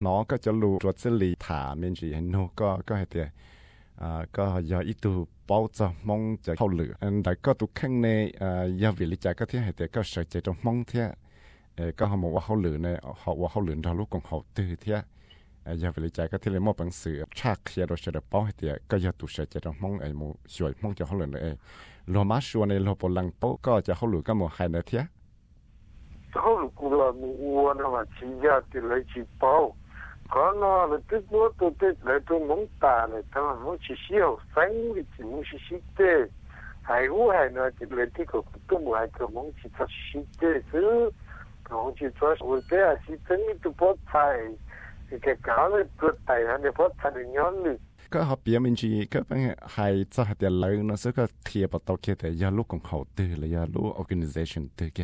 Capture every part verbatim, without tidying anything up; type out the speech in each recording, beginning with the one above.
nóก็จะรู้ตัวเจลีถามันจีโนก็ก็ให้เดียอ่าก็อย่าอีตัวป้อจะมองจะเข้าเหลืออันใดก็ตุกข้างในอ่ายาวิลิจก็ที่ให้เดียก็ใส่ใจตรงมองเทียเออก็เขาบอกว่าเขาเหลือในเขาว่าเขาเหลือทางลูกของเขาตื้อเทียยาวิลิจก็ที่เลยมอบหนังสือชาเขียนโดยเฉพาะป้อให้เดียก็อย่าตุใส่ใจตรงมองไอ้หมูช่วยมองจะเขาเหลือในเอโลมาชัวในโลปลังโปก็จะเขาเหลือก็หมดใครในเทียเขาหลุดกูละมูอ้วนมาชี้ยาติเลยชี้เป้าก็นอเลยติดวัวตัวติดเลยตัวมองตาเลยทั้งมันชี้เชี่ยวแสงวิจิมุชี้ชี้เตะหายหัวหายนอติดเลยที่เขาตัวมัวหายก็มองชี้ทัศชี้เตะซื้อมองชี้ทัศหัวเตะชี้ตั้งนี่ตัวพอดไทยแค่ก้าวเลยตัวไต่ฮะเนี่ยพอดไทยย้อนเลยก็เขาเปลี่ยนเป็นจีก็เป็นให้จะให้เดี๋ยวเลยนะซึ่งก็เทียบต่อเกี่ยวกับยาลูกของเขาตื้อเลยยาลูก organization ตื้อแก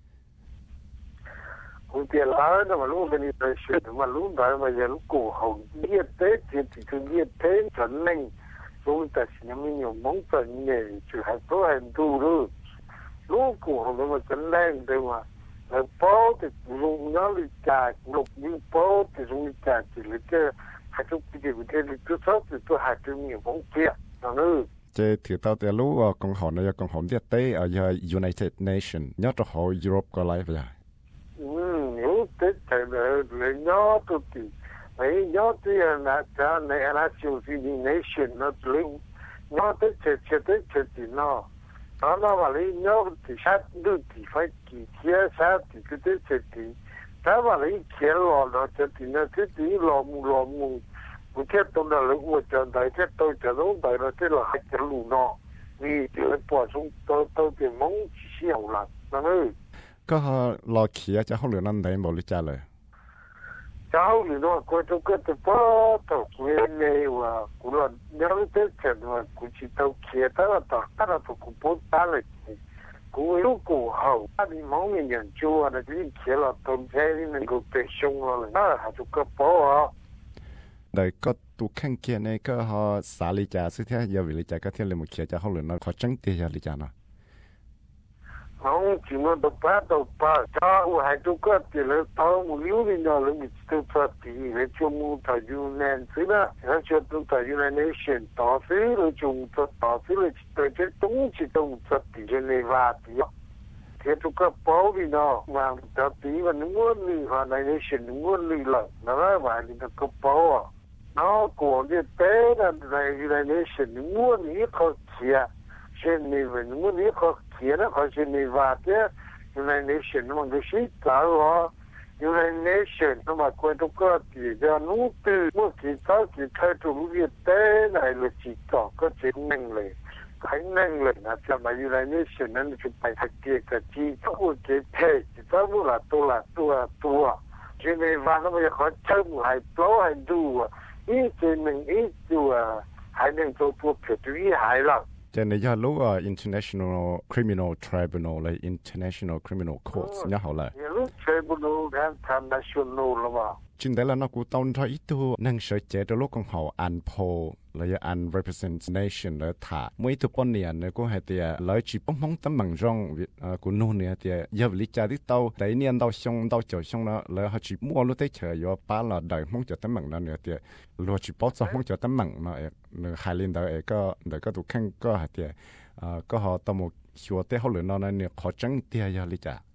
คุณเตียล้านะมาลูกเป็นอิสระชนมาลูกได้มาอย่างลูกกูเขาเยี่ยเต้ที่ที่คือเยี่ยเต้ฉันเล่งลูกแต่สิ่งนี้มีมองตัวเนี่ยจะให้ตัวให้ดูรู้ลูกกูเขาเป็นมาฉันเล่งเดี๋ยวว่าแล้วป้อที่ลุงน้องลิจ่าลูกยิ่งป้อที่ลุงลิจ่าที่ลิจ่าให้ทุกปีเดียวเดียวลิจ่าชอบที่ตัวให้ตัวมีมองเตี้ยนั่นเองเจถือตัวแต่รู้ว่ากองหอนในกองหอนเดียเต้เอาอย่า United Nation ยอดตัวเขายุโรปก็ไล่ไปเลยอืมรู้ติดแต่เลยเลยยอดตัวที่ไม่ยอดที่นะจ๊ะในอาณาจักรที่ nation นั่นเลยยอดที่เจ็ดเจ็ดเจ็ดที่น่ะตอนนั้นว่าเลยยอดที่ชัดดูที่ไฟกี่เทียชัดที่ก็ได้เจ็ดที่แต่ว่าเลยเขียนหล่อแล้วเจ็ดที่นั่นเจ็ดที่หล่อมุหล่อมุกูแค่ตรงนั้นเลยว่าจะได้แค่ตัวจะรู้ได้แล้วที่เราให้จะรู้เนาะนี่ที่เราปวดตรงตัวตัวที่มองเชี่ยวหลักนั่นเองก็รอเขียจะเขาเหลือนั่นได้บริจาคเลยเจ้าหรือว่ากูจะก็จะพอตัวกูเลยว่ากูรอเดี๋ยวเด็กเกิดว่ากูจะต้องเขียนแต่ละตัวแต่ละตัวกูพูดตาเลยกูรู้กูเขาถ้ามีมองมีอย่างชัวร์นะที่เขียนละตัวแค่นี้มันกูเป็นชงเลยนะหาจุกกระป๋อเดี๋ยวก็ตุแข่งเกียร์ในก็เขาสาลิจาซึ่งที่ยาวิลิจาก็ที่เลยมุเขียจะเขาเหลือนั่นเขาจังเตียลิจานะน้องจิมันตัวป้าตัวป้าถ้าว่าให้ทุกคนที่เราต้องมุ่งอยู่ในนั้นเรามีตัวป้าที่เราจะมุ่งต่อยูเนนสินะเราจะต้องต่อยูเนเนชั่นต่อสิเราจะมุ่งต่อต่อสิเราจะจะต้องจะต้องต่อที่เจนีวาที่ที่ทุกคนพอดีเนาะว่าต่อที่วันนู้นนี่ฮะในเนชั่นนู้นนี่ละนั่นแหละว่านี่ทุกคนพอเนาะก่อนที่เต้นในยูเนเนชั่นนู้นนี่เขาเขียนเช่นนี้วันนู้นนี่เขาเขียนเขาเช่นนี้ว่าที่ยูเนเนชั่นมันก็ชิดตาว่ายูเนเนชั่นมันควรทุกคนที่จะนู้นตื่นเมื่อกี้เขาที่เธอถูกเรียกเต้นในลูกจิตต่อก็จะนั่งเลยใครนั่งเลยนะจะมายูเนเนชั่นนั้นจะไปทักเกียกับจีเขาพูดเจ็บเท่จะพูดละตัวละตัวตัวเช่นนี้ว่าเขาจะขอเชิญให้โปรให้ดูอีกทีหนึ่งอีกตัวให้หนึ่งตัวตัวเผิดที่หายแล้วจะในยอดรู้ว่า international criminal tribunal เลย international criminal courts เนี่ยเขาเลยรู้ tribunal และ international หรือเปล่าจริงแต่ละนักกูตอนที่อีตัวนั่งเฉยเจอตัวลูกของเขาอันโพเลยอัน representation เลยถ่าไม่ตัวปนเนี่ยเนี่ยกูให้เตียเลยจีป้องป้องตั้งมังจงกูนู่นเนี่ยเตียยาวิจารที่เต้าแต่เนี่ยเต้าชงเต้าเจ้าชงแล้วเลยเขาจีมั่วรู้ได้เฉยอยู่ป้าเราได้มองจะตั้งมังนั่นเนี่ยเตียรัวจีป้องจะมองจะตั้งมังเนาะเอกเนี่ยหายลินเดอเอกก็เดี๋ยวก็ถูกแข่งก็ให้เตียก็เขาตั้งหมดชัวเต้เขาเหลือนอนเนี่ยขอจังเตียยาลิจ่า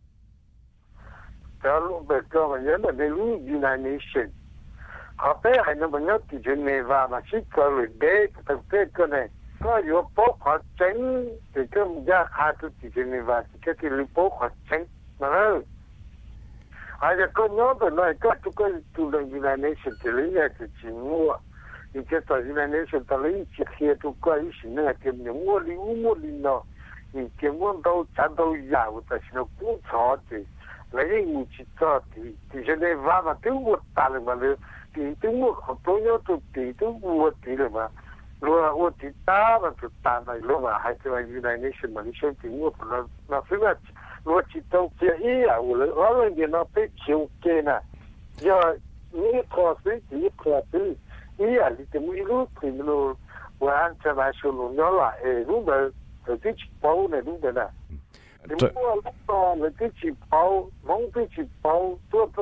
แต่ลูกเด็กก็มันยังไม่รู้ยูไนเนชั่นเขาเต้ให้น้ำมันยังติดเนวามาชิดก็เลยเด็กแต่เด็กก็เนี่ยก็อยู่ปกขอจังแต่ก็มันยากหาตัวติดเนวาที่ก็ที่ลูกปกขอจังนั่นเองอาจจะก็ย้อนไปหน่อยก็ทุกคนตัวในยูไนเนชั่นที่เรียกคือจิมัวอีกแค่ตัวยูไนเนชั่นตอนนี้จะเขียนทุกคนอีสิ่งนั้นเกี่ยวกับมัวลิวมัวลินเนาะอีกเกี่ยวกับเราจันทร์ยาวแต่สิ่งนั้นกูชอบที่เลยยิ่งจิตใจที่ที่จะได้ว่ามาถึงวัดตาเลยมาเลยที่ถึงวัดเขาตัวนี้ตัวที่ถึงวัดที่เลยมารู้ว่าวัดที่ตามันตัวตาในโลกให้ตัวยูไนเนชั่นมันเชื่อถึงวัดเราเราคิดว่าวัดที่ต้องเสียอีอ่ะว่าเลยว่าเลยเนี่ยเราไปเชี่ยวเก่งนะอย่านี่ข้อสิที่ข้อสิอีอ่ะที่จะไม่รู้ที่มันว่าอันจะมาชวนเราละเออรู้ไหมที่ชิปเอาเนี่ยรู้ไหมนะ如果老到那个去跑，往这去跑，做做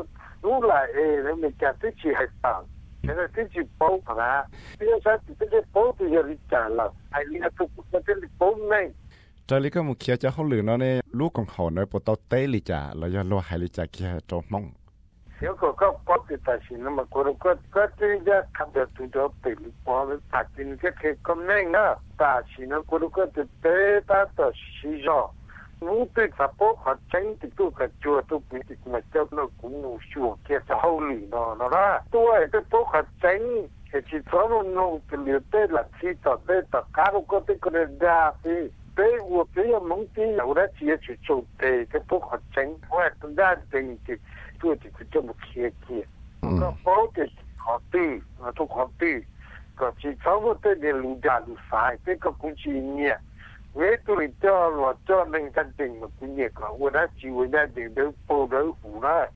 đủ lại để mình trả tới chỉ hay tặng cái này tới chỉ bao hả bây giờ thì cái bao thì giờ đi trả là ai đi học cũng cái bao này cho lý cái một kia cho họ lừa nó này lúc còn họ nói bộ tao tế lý trả là do lo hay lý trả kia cho mong nếu có có có thì ta xin nó mà có có có thì ra tham gia tụi đó tế lý bao với phát triển cái cái công năng đó ta xin nó có có thì tế ta ta xí rõ muốn tới pháp bộ họ tránh thì tôi cả chùa tôi bị thì mà cho nó cũng ngủ chùa kia cho hậu lì nó nó đó tôi cái bộ họ tránh thì chỉ có nó nông thì liệu tế là khi tao tế tao cá nó có tế có nên ra thì tế của tế là mong tí ở đó chỉ là chỉ trộn tế cái bộ họ tránh hoặc tôi ra tình thì tôi thì cứ cho một kia kia có bộ thì họ tư mà tôi họ tư có chỉ có một tế để lù đà lù phải tế có cũng chỉ nhẹ với tôi cho là cho nên căn tình mà cũng nhẹ có của đó chỉ với đó để đỡ bố đỡ hủ đó